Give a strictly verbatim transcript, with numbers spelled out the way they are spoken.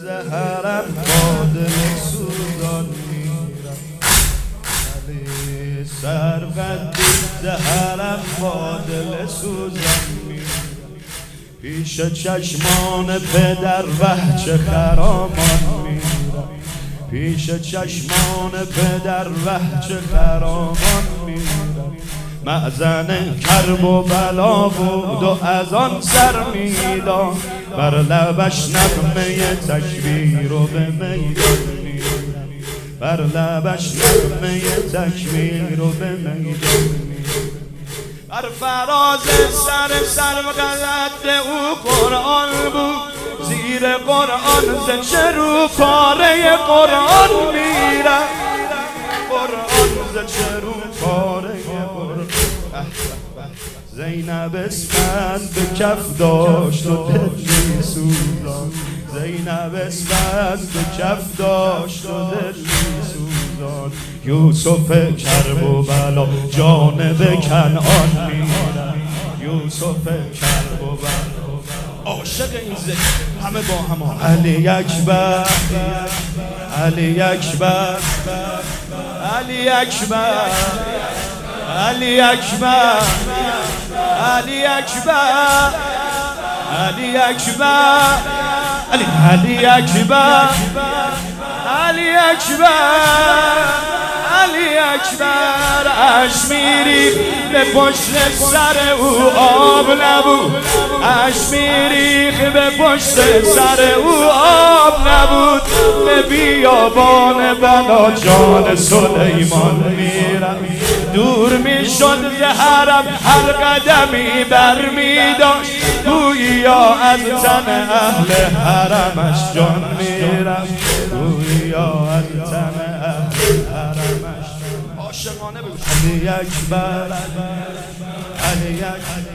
زهرم با دل سوزان میرم، علی سرقدی زهرم با دل سوزان میرم. پیش چشمان پدر وحچ خرامان میرم، پیش چشمان پدر وحچ خرامان میرم. مأذن کرب و بلا بود و از آن سر میدان، بر لبش نغمه تکبیر و به میدان میرم، بر لبش نغمه تکبیر و به میدان میرم. بر فراز سر سرقد او قرآن بود، زیر قرآن ز چرو پاره قرآن میرم، قرآن ز چرو پاره قرآن. زینب اسفند به کف داشت و دلی سوزان، زینب اسفند به کف داشت و دلی سوزان. یوسف کرب و بلا جانب کنعان میرم، یوسف کرب و بلا. عاشق این ذکر همه با هم. علی اکبر، علی اکبر، علی اکبر، علی اکبر، علی اکبر، علی اکبر، علی علی اکبر، علی اکبر، علی اکبر. اش میری به پشت سر او آب نبود، اش میریخ به پشت سر او آب نبود. به بیابان بنا جان سلیمان میرم، دور میشد ز حرم هر قدمی بر میداشت، گویا از تن اهل حرمش جان میرم، گویا از تن اهل حرمش. عاشقانه بگو علی اکبر، علی اکبر.